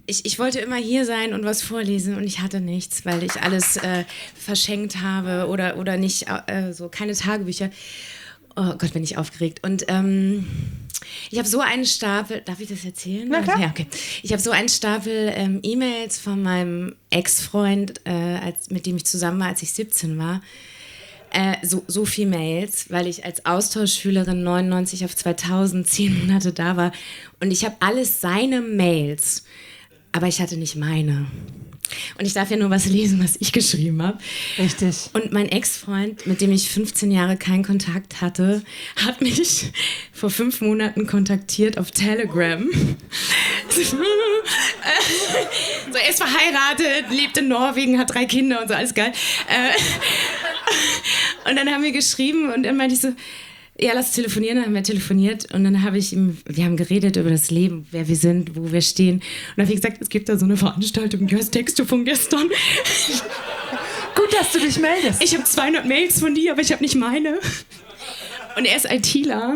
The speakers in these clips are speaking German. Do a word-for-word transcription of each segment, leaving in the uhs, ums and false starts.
ich, ich wollte immer hier sein und was vorlesen und ich hatte nichts, weil ich alles äh, verschenkt habe oder, oder nicht, äh, so keine Tagebücher. Oh Gott, bin ich aufgeregt. Und ähm, ich habe so einen Stapel, darf ich das erzählen? Na klar. Ja, okay. Ich habe so einen Stapel ähm, E-Mails von meinem Ex-Freund, äh, als, mit dem ich zusammen war, als ich siebzehn war. Äh, so, so viel Mails, weil ich als Austauschschülerin neunundneunzig auf zweitausend zehn Monate da war. Und ich habe alles seine Mails, aber ich hatte nicht meine. Und ich darf ja nur was lesen, was ich geschrieben habe. Richtig. Und mein Ex-Freund, mit dem ich fünfzehn Jahre keinen Kontakt hatte, hat mich vor fünf Monaten kontaktiert auf Telegram. So, er ist verheiratet, lebt in Norwegen, hat drei Kinder und so, alles geil. Und dann haben wir geschrieben und dann meinte ich so, ja, lass telefonieren. Dann haben wir telefoniert und dann habe ich ihm, wir haben geredet über das Leben, wer wir sind, wo wir stehen. Und dann habe ich gesagt, es gibt da so eine Veranstaltung, die heißt Texte von gestern. Gut, dass du dich meldest. Ich habe zweihundert Mails von dir, aber ich habe nicht meine. Und er ist ITler.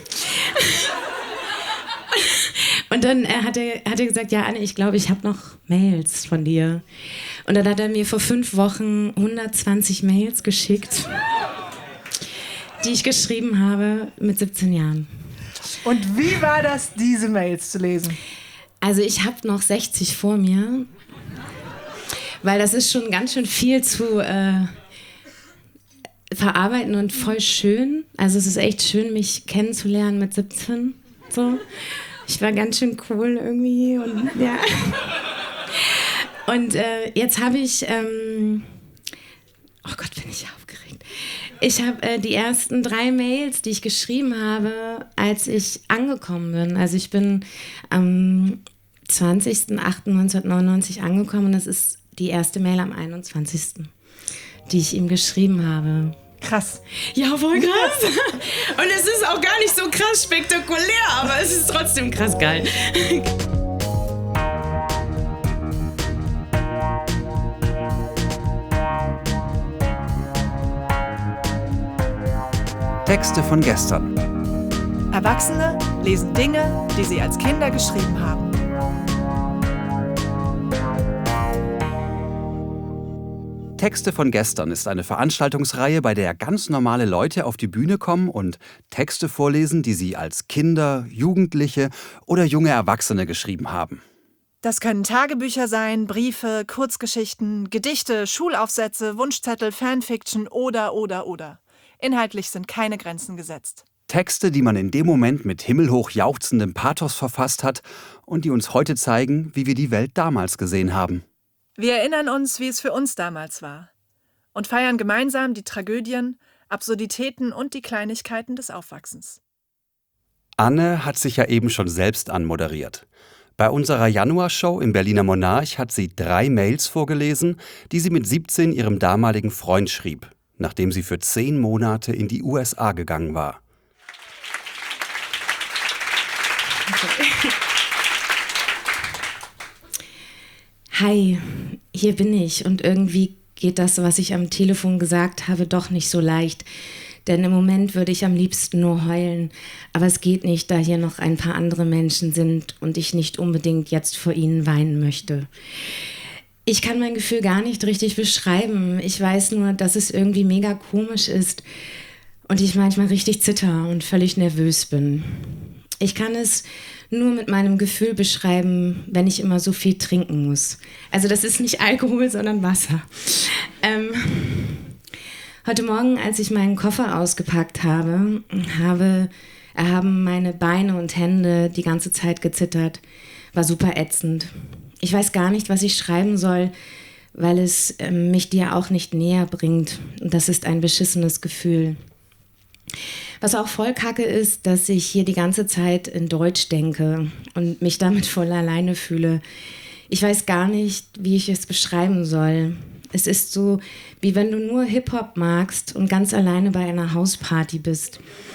Und dann äh, hat, er, hat er gesagt, ja, Anne, ich glaube, ich habe noch Mails von dir. Und dann hat er mir vor fünf Wochen hundertzwanzig Mails geschickt, die ich geschrieben habe mit siebzehn Jahren. Und wie war das, diese Mails zu lesen? Also ich habe noch sechzig vor mir, weil das ist schon ganz schön viel zu äh, verarbeiten und voll schön. Also es ist echt schön, mich kennenzulernen mit siebzehn. So. Ich war ganz schön cool irgendwie und ja. Und äh, jetzt habe ich, ähm, oh Gott, bin ich aufgeregt. Ich habe äh, die ersten drei Mails, die ich geschrieben habe, als ich angekommen bin. Also ich bin am zwanzigsten achten neunzehnhundertneunundneunzig angekommen und das ist die erste Mail am einundzwanzigsten die ich ihm geschrieben habe. Krass. Ja, voll krass. Und es ist auch gar nicht so krass spektakulär, aber es ist trotzdem krass geil. Texte von gestern. Erwachsene lesen Dinge, die sie als Kinder geschrieben haben. Texte von gestern ist eine Veranstaltungsreihe, bei der ganz normale Leute auf die Bühne kommen und Texte vorlesen, die sie als Kinder, Jugendliche oder junge Erwachsene geschrieben haben. Das können Tagebücher sein, Briefe, Kurzgeschichten, Gedichte, Schulaufsätze, Wunschzettel, Fanfiction oder, oder, oder. Inhaltlich sind keine Grenzen gesetzt. Texte, die man in dem Moment mit himmelhoch jauchzendem Pathos verfasst hat und die uns heute zeigen, wie wir die Welt damals gesehen haben. Wir erinnern uns, wie es für uns damals war und feiern gemeinsam die Tragödien, Absurditäten und die Kleinigkeiten des Aufwachsens. Anne hat sich ja eben schon selbst anmoderiert. Bei unserer Januarshow im Berliner Monarch hat sie drei Mails vorgelesen, die sie mit siebzehn ihrem damaligen Freund schrieb, nachdem sie für zehn Monate in die U S A gegangen war. Hi, hier bin ich und irgendwie geht das, was ich am Telefon gesagt habe, doch nicht so leicht. Denn im Moment würde ich am liebsten nur heulen. Aber es geht nicht, da hier noch ein paar andere Menschen sind und ich nicht unbedingt jetzt vor ihnen weinen möchte. Ich kann mein Gefühl gar nicht richtig beschreiben. Ich weiß nur, dass es irgendwie mega komisch ist und ich manchmal richtig zitter und völlig nervös bin. Ich kann es nur mit meinem Gefühl beschreiben, wenn ich immer so viel trinken muss. Also das ist nicht Alkohol, sondern Wasser. Ähm, heute Morgen, als ich meinen Koffer ausgepackt habe, habe, haben meine Beine und Hände die ganze Zeit gezittert. War super ätzend. Ich weiß gar nicht, was ich schreiben soll, weil es äh, mich dir auch nicht näher bringt. Und das ist ein beschissenes Gefühl. Was auch voll kacke ist, dass ich hier die ganze Zeit in Deutsch denke und mich damit voll alleine fühle. Ich weiß gar nicht, wie ich es beschreiben soll. Es ist so, wie wenn du nur Hip-Hop magst und ganz alleine bei einer Hausparty bist.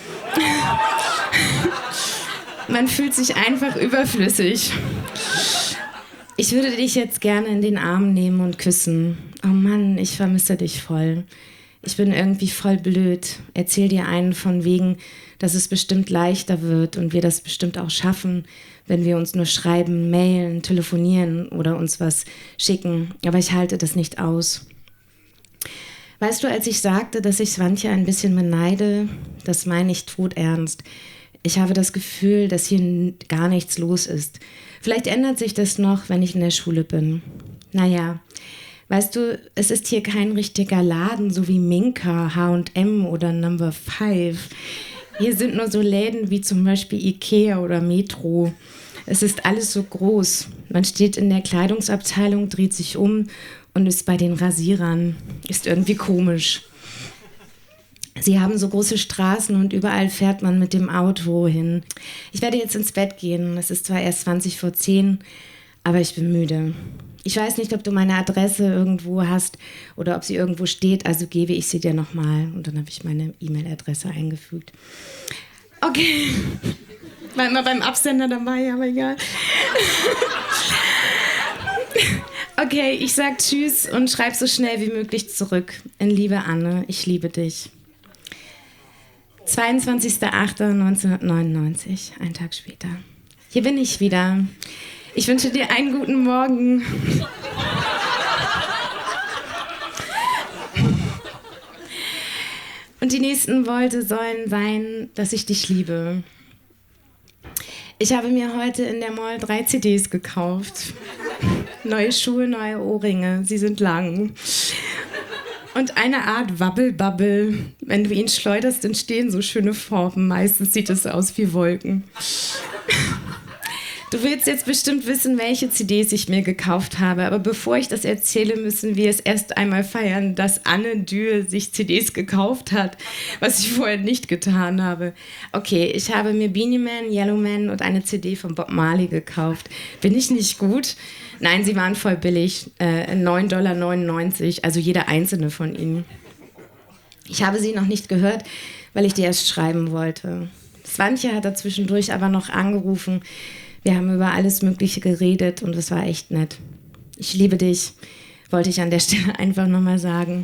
Man fühlt sich einfach überflüssig. Ich würde dich jetzt gerne in den Arm nehmen und küssen. Oh Mann, ich vermisse dich voll. Ich bin irgendwie voll blöd. Erzähl dir einen von wegen, dass es bestimmt leichter wird und wir das bestimmt auch schaffen, wenn wir uns nur schreiben, mailen, telefonieren oder uns was schicken. Aber ich halte das nicht aus. Weißt du, als ich sagte, dass ich Swantje ein bisschen beneide, das meine ich todernst. Ich habe das Gefühl, dass hier gar nichts los ist. Vielleicht ändert sich das noch, wenn ich in der Schule bin. Naja, weißt du, es ist hier kein richtiger Laden, so wie Minka, H und M oder Number Five. Hier sind nur so Läden wie zum Beispiel Ikea oder Metro. Es ist alles so groß. Man steht in der Kleidungsabteilung, dreht sich um und ist bei den Rasierern. Ist irgendwie komisch. Sie haben so große Straßen und überall fährt man mit dem Auto hin. Ich werde jetzt ins Bett gehen. Es ist zwar erst zwanzig vor zehn, aber ich bin müde. Ich weiß nicht, ob du meine Adresse irgendwo hast oder ob sie irgendwo steht, also gebe ich sie dir nochmal. Und dann habe ich meine E-Mail-Adresse eingefügt. Okay. War immer beim Absender dabei, aber egal. Okay, ich sag Tschüss und schreib so schnell wie möglich zurück. In Liebe, Anne, ich liebe dich. zweiundzwanzigster achter neunzehnhundertneunundneunzig, ein Tag später. Hier bin ich wieder. Ich wünsche dir einen guten Morgen. Und die nächsten Worte sollen sein, dass ich dich liebe. Ich habe mir heute in der Mall drei C Ds gekauft. Neue Schuhe, neue Ohrringe, sie sind lang. Und eine Art Wabbelbabbel. Wenn du ihn schleuderst, entstehen so schöne Formen. Meistens sieht es aus wie Wolken. Du willst jetzt bestimmt wissen, welche C Ds ich mir gekauft habe. Aber bevor ich das erzähle, müssen wir es erst einmal feiern, dass Anne Dürr sich C Ds gekauft hat, was ich vorher nicht getan habe. Okay, ich habe mir Beanie Man, Yellow Man und eine C D von Bob Marley gekauft. Bin ich nicht gut? Nein, sie waren voll billig. Äh, neun Komma neunundneunzig Dollar, also jeder einzelne von ihnen. Ich habe sie noch nicht gehört, weil ich die erst schreiben wollte. Swantje hat dazwischendurch aber noch angerufen. Wir haben über alles Mögliche geredet und es war echt nett. Ich liebe dich, wollte ich an der Stelle einfach nochmal sagen.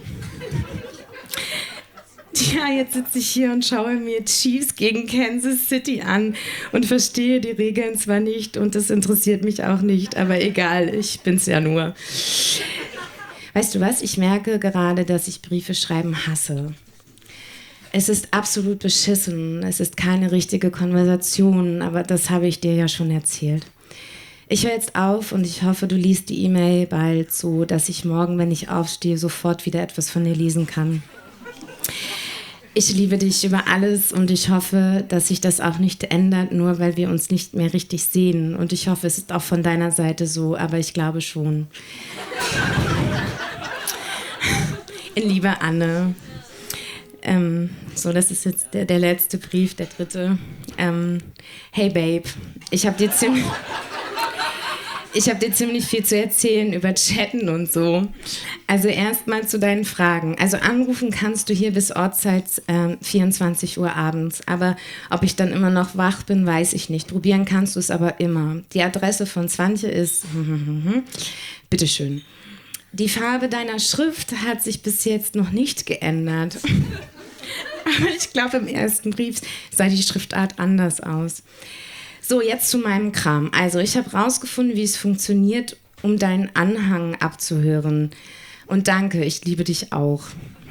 Ja, jetzt sitze ich hier und schaue mir Chiefs gegen Kansas City an und verstehe die Regeln zwar nicht und das interessiert mich auch nicht, aber egal, ich bin's ja nur. Weißt du was, ich merke gerade, dass ich Briefe schreiben hasse. Es ist absolut beschissen, es ist keine richtige Konversation, aber das habe ich dir ja schon erzählt. Ich höre jetzt auf und ich hoffe, du liest die E-Mail bald so, dass ich morgen, wenn ich aufstehe, sofort wieder etwas von dir lesen kann. Ich liebe dich über alles und ich hoffe, dass sich das auch nicht ändert, nur weil wir uns nicht mehr richtig sehen. Und ich hoffe, es ist auch von deiner Seite so, aber ich glaube schon. In Liebe, Anne. Ähm, so, das ist jetzt der, der letzte Brief, der dritte. Ähm, hey Babe, ich habe dir ziemlich... Ich habe dir ziemlich viel zu erzählen über Chatten und so. Also erstmal zu deinen Fragen. Also anrufen kannst du hier bis Ortszeit äh, vierundzwanzig Uhr abends. Aber ob ich dann immer noch wach bin, weiß ich nicht. Probieren kannst du es aber immer. Die Adresse von Swantje ist... Bitteschön. Die Farbe deiner Schrift hat sich bis jetzt noch nicht geändert. Aber ich glaube, im ersten Brief sah die Schriftart anders aus. So, jetzt zu meinem Kram. Also, ich habe rausgefunden, wie es funktioniert, um deinen Anhang abzuhören. Und danke, ich liebe dich auch.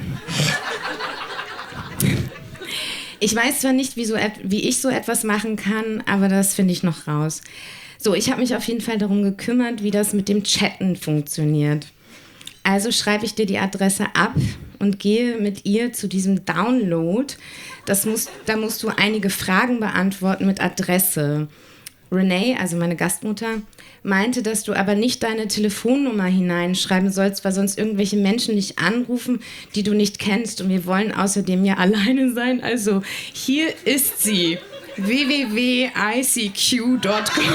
Ich weiß zwar nicht, wie, so et- wie ich so etwas machen kann, aber das finde ich noch raus. So, ich habe mich auf jeden Fall darum gekümmert, wie das mit dem Chatten funktioniert. Also schreibe ich dir die Adresse ab und gehe mit ihr zu diesem Download. Das muss, da musst du einige Fragen beantworten mit Adresse. Renee, also meine Gastmutter, meinte, dass du aber nicht deine Telefonnummer hineinschreiben sollst, weil sonst irgendwelche Menschen dich anrufen, die du nicht kennst. Und wir wollen außerdem ja alleine sein. Also hier ist sie. w w w punkt i c q punkt com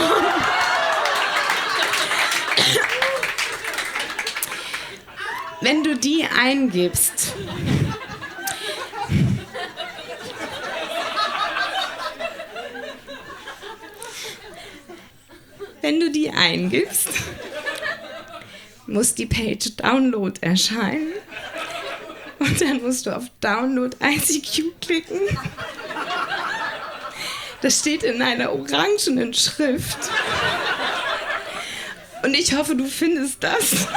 Wenn du die eingibst, wenn du die eingibst, muss die Page Download erscheinen und dann musst du auf Download I C Q klicken. Das steht in einer orangenen Schrift. Und ich hoffe, du findest das.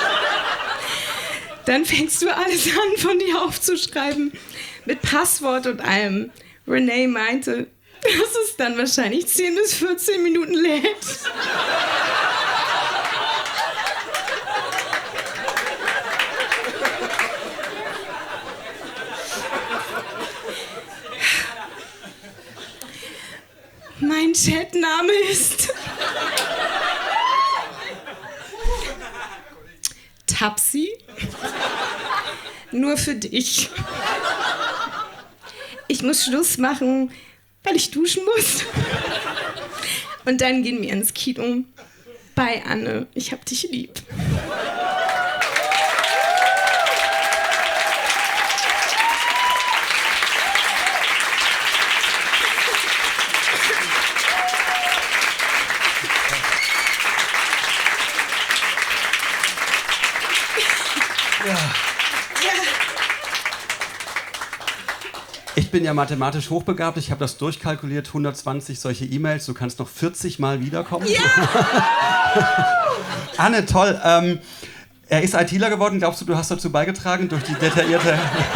Dann fängst du alles an, von dir aufzuschreiben. Mit Passwort und allem. Renee meinte, dass es dann wahrscheinlich zehn bis vierzehn Minuten lädt. Mein Chatname ist Tapsi. Nur für dich. Ich muss Schluss machen, weil ich duschen muss. Und dann gehen wir ins Kino. Bye, Anne. Ich hab dich lieb. Ich bin ja mathematisch hochbegabt, ich habe das durchkalkuliert, hundertzwanzig solche E-Mails, du kannst noch vierzig Mal wiederkommen. Ja! Anne, toll. Ähm, er ist ITler geworden, glaubst du, du hast dazu beigetragen durch die detaillierte...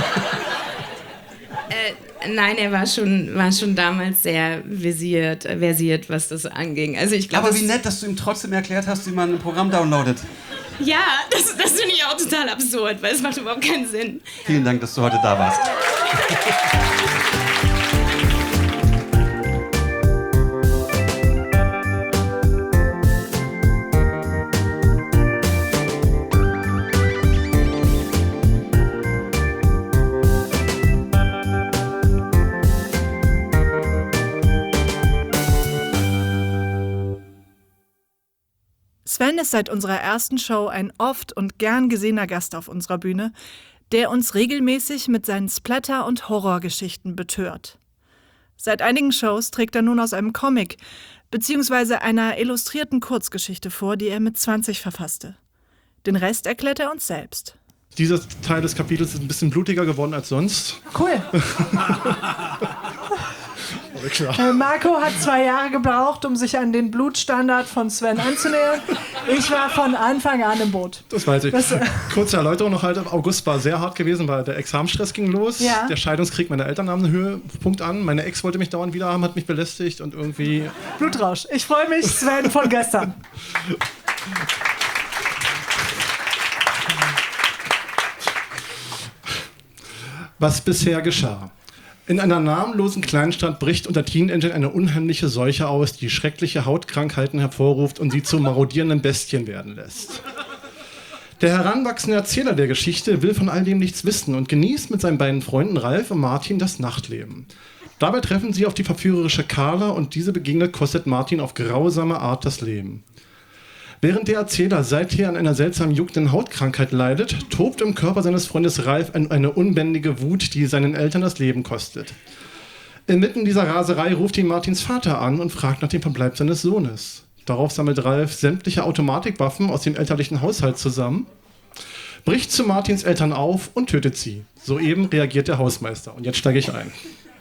äh, nein, er war schon, war schon damals sehr versiert, versiert, was das anging. Also ich glaub, Aber wie nett, dass du ihm trotzdem erklärt hast, wie man ein Programm downloadet. Ja, das, das finde ich auch total absurd, weil es macht überhaupt keinen Sinn. Vielen Dank, dass du heute da warst. Sven ist seit unserer ersten Show ein oft und gern gesehener Gast auf unserer Bühne, der uns regelmäßig mit seinen Splatter- und Horrorgeschichten betört. Seit einigen Shows trägt er nun aus einem Comic bzw. einer illustrierten Kurzgeschichte vor, die er mit zwanzig verfasste. Den Rest erklärt er uns selbst. Dieser Teil des Kapitels ist ein bisschen blutiger geworden als sonst. Cool. Äh, Marco hat zwei Jahre gebraucht, um sich an den Blutstandard von Sven anzunähern. Ich war von Anfang an im Boot. Das weiß ich. Das, äh Kurze Erläuterung noch halt. August war sehr hart gewesen, weil der Examenstress ging los. Ja. Der Scheidungskrieg meiner Eltern nahm einen Höhepunkt an. Meine Ex wollte mich dauernd wieder haben, hat mich belästigt und irgendwie... Blutrausch. Ich freue mich, Sven von gestern. Was bisher geschah. In einer namenlosen Kleinstadt bricht unter Teenagern eine unheimliche Seuche aus, die schreckliche Hautkrankheiten hervorruft und sie zu marodierenden Bestien werden lässt. Der heranwachsende Erzähler der Geschichte will von all dem nichts wissen und genießt mit seinen beiden Freunden Ralf und Martin das Nachtleben. Dabei treffen sie auf die verführerische Carla und diese begegnet kostet Martin auf grausame Art das Leben. Während der Erzähler seither an einer seltsam juckenden Hautkrankheit leidet, tobt im Körper seines Freundes Ralf eine unbändige Wut, die seinen Eltern das Leben kostet. Inmitten dieser Raserei ruft ihn Martins Vater an und fragt nach dem Verbleib seines Sohnes. Darauf sammelt Ralf sämtliche Automatikwaffen aus dem elterlichen Haushalt zusammen, bricht zu Martins Eltern auf und tötet sie. Soeben reagiert der Hausmeister. Und jetzt steige ich ein.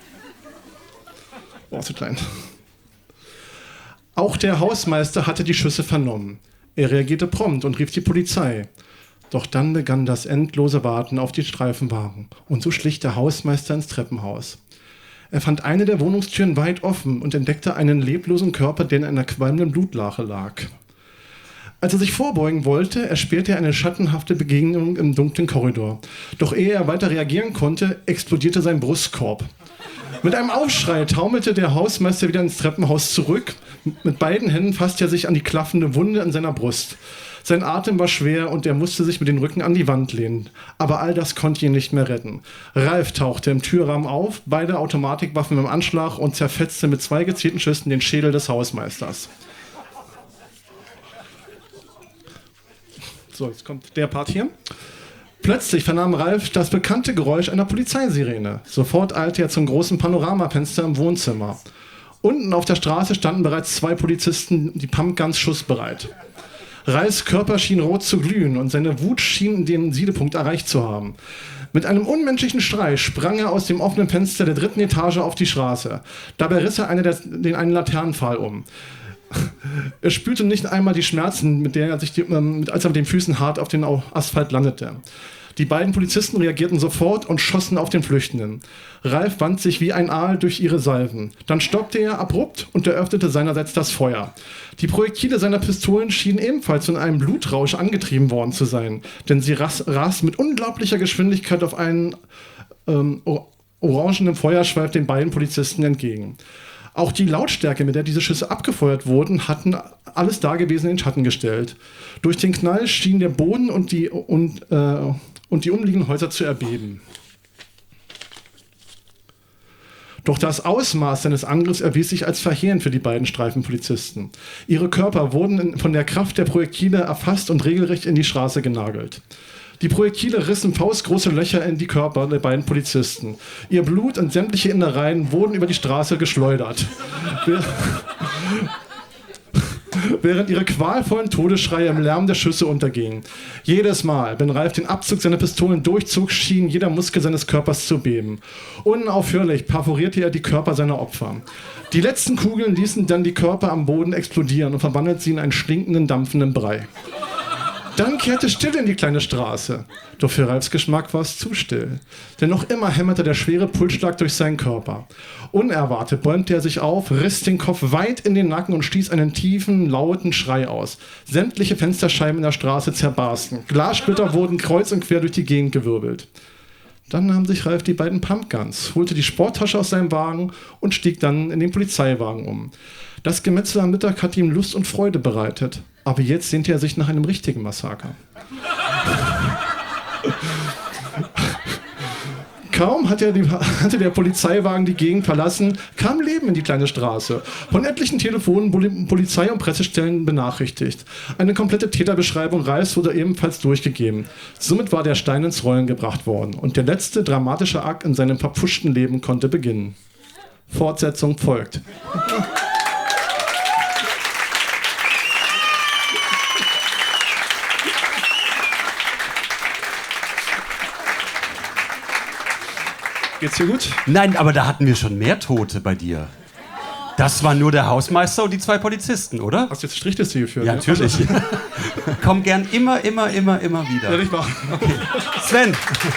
Oh, zu klein. Auch der Hausmeister hatte die Schüsse vernommen. Er reagierte prompt und rief die Polizei. Doch dann begann das endlose Warten auf die Streifenwagen. Und so schlich der Hausmeister ins Treppenhaus. Er fand eine der Wohnungstüren weit offen und entdeckte einen leblosen Körper, der in einer qualmenden Blutlache lag. Als er sich vorbeugen wollte, erspähte er eine schattenhafte Begegnung im dunklen Korridor. Doch ehe er weiter reagieren konnte, explodierte sein Brustkorb. Mit einem Aufschrei taumelte der Hausmeister wieder ins Treppenhaus zurück. Mit beiden Händen fasste er sich an die klaffende Wunde an seiner Brust. Sein Atem war schwer und er musste sich mit dem Rücken an die Wand lehnen. Aber all das konnte ihn nicht mehr retten. Ralf tauchte im Türrahmen auf, beide Automatikwaffen im Anschlag und zerfetzte mit zwei gezielten Schüssen den Schädel des Hausmeisters. So, jetzt kommt der Part hier. Plötzlich vernahm Ralf das bekannte Geräusch einer Polizeisirene. Sofort eilte er zum großen Panoramafenster im Wohnzimmer. Unten auf der Straße standen bereits zwei Polizisten, die Pumpguns schussbereit. Ralfs Körper schien rot zu glühen und seine Wut schien den Siedepunkt erreicht zu haben. Mit einem unmenschlichen Schrei sprang er aus dem offenen Fenster der dritten Etage auf die Straße. Dabei riss er eine der, den einen Laternenpfahl um. Er spürte nicht einmal die Schmerzen, mit der er sich die, ähm, als er mit den Füßen hart auf den Asphalt landete. Die beiden Polizisten reagierten sofort und schossen auf den Flüchtenden. Ralf wand sich wie ein Aal durch ihre Salven. Dann stoppte er abrupt und eröffnete seinerseits das Feuer. Die Projektile seiner Pistolen schienen ebenfalls von einem Blutrausch angetrieben worden zu sein, denn sie ras- rasten mit unglaublicher Geschwindigkeit auf einen ähm, orangenen Feuerschweif den beiden Polizisten entgegen. Auch die Lautstärke, mit der diese Schüsse abgefeuert wurden, hatten alles Dagewesene in Schatten gestellt. Durch den Knall schien der Boden und die, und, äh, und die umliegenden Häuser zu erbeben. Doch das Ausmaß seines Angriffs erwies sich als verheerend für die beiden Streifenpolizisten. Ihre Körper wurden in, von der Kraft der Projektile erfasst und regelrecht in die Straße genagelt. Die Projektile rissen faustgroße Löcher in die Körper der beiden Polizisten. Ihr Blut und sämtliche Innereien wurden über die Straße geschleudert. Während ihre qualvollen Todesschreie im Lärm der Schüsse untergingen. Jedes Mal, wenn Ralf den Abzug seiner Pistolen durchzog, schien jeder Muskel seines Körpers zu beben. Unaufhörlich perforierte er die Körper seiner Opfer. Die letzten Kugeln ließen dann die Körper am Boden explodieren und verwandelten sie in einen stinkenden, dampfenden Brei. Dann kehrte Stille in die kleine Straße. Doch für Ralfs Geschmack war es zu still. Denn noch immer hämmerte der schwere Pulsschlag durch seinen Körper. Unerwartet bäumte er sich auf, riss den Kopf weit in den Nacken und stieß einen tiefen, lauten Schrei aus. Sämtliche Fensterscheiben in der Straße zerbarsten. Glassplitter wurden kreuz und quer durch die Gegend gewirbelt. Dann nahm sich Ralf die beiden Pumpguns, holte die Sporttasche aus seinem Wagen und stieg dann in den Polizeiwagen um. Das Gemetzel am Mittag hatte ihm Lust und Freude bereitet. Aber jetzt sehnte er sich nach einem richtigen Massaker. Kaum hatte, die, hatte der Polizeiwagen die Gegend verlassen, kam Leben in die kleine Straße. Von etlichen Telefonen wurden Polizei- und Pressestellen benachrichtigt. Eine komplette Täterbeschreibung Ralfs wurde ebenfalls durchgegeben. Somit war der Stein ins Rollen gebracht worden und der letzte dramatische Akt in seinem verpfuschten Leben konnte beginnen. Fortsetzung folgt. Geht's dir gut? Nein, aber da hatten wir schon mehr Tote bei dir. Das war nur der Hausmeister und die zwei Polizisten, oder? Hast du jetzt Strichliste geführt? Ja, natürlich. Komm gern immer, immer, immer, immer wieder. Ja, ich mach. Okay. Sven.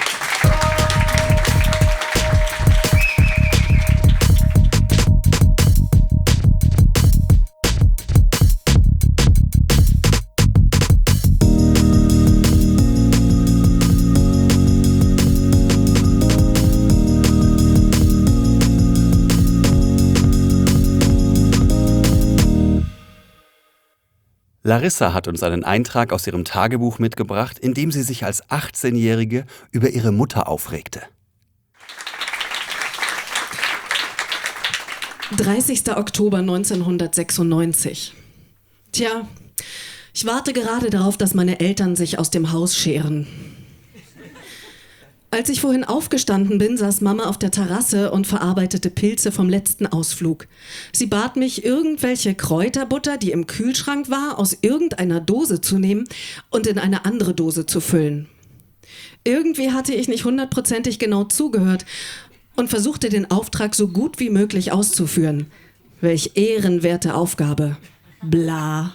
Larissa hat uns einen Eintrag aus ihrem Tagebuch mitgebracht, in dem sie sich als achtzehnjährige über ihre Mutter aufregte. dreißigster Oktober neunzehnhundertsechsundneunzig. Tja, ich warte gerade darauf, dass meine Eltern sich aus dem Haus scheren. Als ich vorhin aufgestanden bin, saß Mama auf der Terrasse und verarbeitete Pilze vom letzten Ausflug. Sie bat mich, irgendwelche Kräuterbutter, die im Kühlschrank war, aus irgendeiner Dose zu nehmen und in eine andere Dose zu füllen. Irgendwie hatte ich nicht hundertprozentig genau zugehört und versuchte den Auftrag so gut wie möglich auszuführen. Welch ehrenwerte Aufgabe. Bla.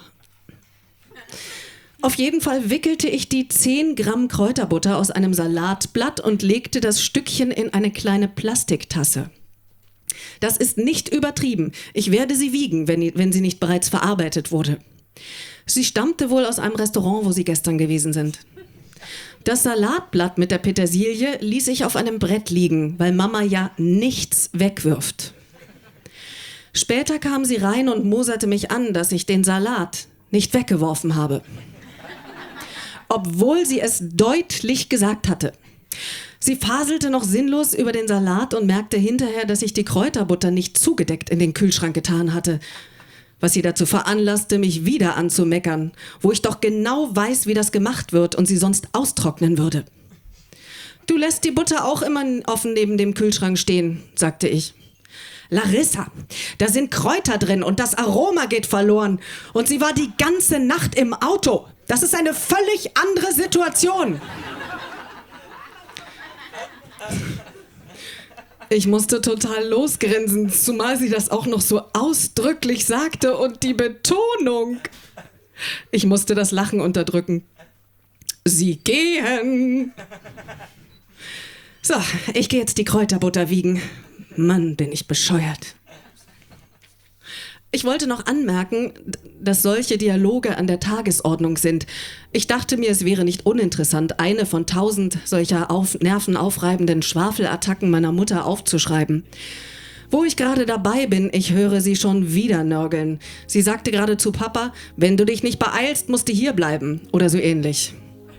Auf jeden Fall wickelte ich die zehn Gramm Kräuterbutter aus einem Salatblatt und legte das Stückchen in eine kleine Plastiktasse. Das ist nicht übertrieben. Ich werde sie wiegen, wenn, wenn sie nicht bereits verarbeitet wurde. Sie stammte wohl aus einem Restaurant, wo Sie gestern gewesen sind. Das Salatblatt mit der Petersilie ließ ich auf einem Brett liegen, weil Mama ja nichts wegwirft. Später kam sie rein und moserte mich an, dass ich den Salat nicht weggeworfen habe. Obwohl sie es deutlich gesagt hatte. Sie faselte noch sinnlos über den Salat und merkte hinterher, dass ich die Kräuterbutter nicht zugedeckt in den Kühlschrank getan hatte. Was sie dazu veranlasste, mich wieder anzumeckern, wo ich doch genau weiß, wie das gemacht wird und sie sonst austrocknen würde. Du lässt die Butter auch immer offen neben dem Kühlschrank stehen, sagte ich. Larissa, da sind Kräuter drin und das Aroma geht verloren. Und sie war die ganze Nacht im Auto. Das ist eine völlig andere Situation. Ich musste total losgrinsen, zumal sie das auch noch so ausdrücklich sagte und die Betonung. Ich musste das Lachen unterdrücken. Sie gehen. So, ich gehe jetzt die Kräuterbutter wiegen. Mann, bin ich bescheuert. Ich wollte noch anmerken, dass solche Dialoge an der Tagesordnung sind. Ich dachte mir, es wäre nicht uninteressant, eine von tausend solcher auf, nervenaufreibenden Schwafelattacken meiner Mutter aufzuschreiben. Wo ich gerade dabei bin, ich höre sie schon wieder nörgeln. Sie sagte gerade zu Papa, wenn du dich nicht beeilst, musst du hier bleiben. Oder so ähnlich.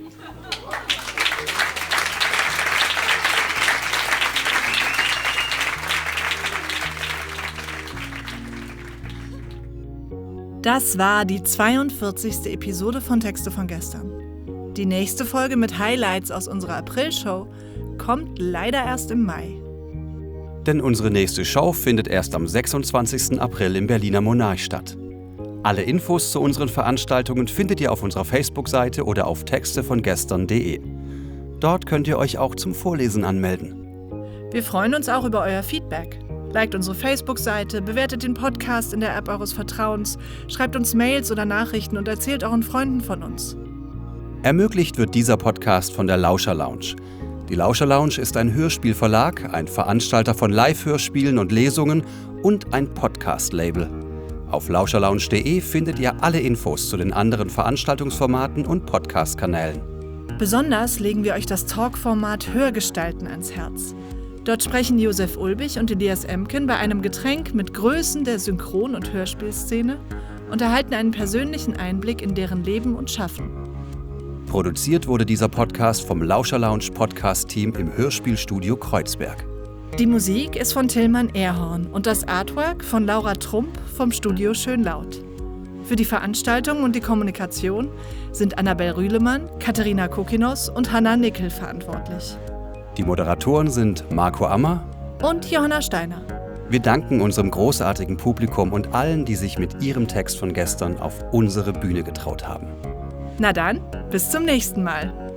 Das war die zweiundvierzigste Episode von Texte von gestern. Die nächste Folge mit Highlights aus unserer April-Show kommt leider erst im Mai. Denn unsere nächste Show findet erst am sechsundzwanzigsten April im Berliner Monarch statt. Alle Infos zu unseren Veranstaltungen findet ihr auf unserer Facebook-Seite oder auf textevongestern punkt de. Dort könnt ihr euch auch zum Vorlesen anmelden. Wir freuen uns auch über euer Feedback. Liked unsere Facebook-Seite, bewertet den Podcast in der App eures Vertrauens, schreibt uns Mails oder Nachrichten und erzählt euren Freunden von uns. Ermöglicht wird dieser Podcast von der Lauscher Lounge. Die Lauscher Lounge ist ein Hörspielverlag, ein Veranstalter von Live-Hörspielen und Lesungen und ein Podcast-Label. Auf lauscherlounge punkt de findet ihr alle Infos zu den anderen Veranstaltungsformaten und Podcast-Kanälen. Besonders legen wir euch das Talk-Format Hörgestalten ans Herz. Dort sprechen Josef Ulbich und Elias Emken bei einem Getränk mit Größen der Synchron- und Hörspielszene und erhalten einen persönlichen Einblick in deren Leben und Schaffen. Produziert wurde dieser Podcast vom Lauscher Lounge Podcast-Team im Hörspielstudio Kreuzberg. Die Musik ist von Tillmann Erhorn und das Artwork von Laura Trump vom Studio Schönlaut. Für die Veranstaltung und die Kommunikation sind Annabel Rühlemann, Katharina Kokinos und Hanna Nickel verantwortlich. Die Moderatoren sind Marco Ammer und Johanna Steiner. Wir danken unserem großartigen Publikum und allen, die sich mit ihrem Text von gestern auf unsere Bühne getraut haben. Na dann, bis zum nächsten Mal.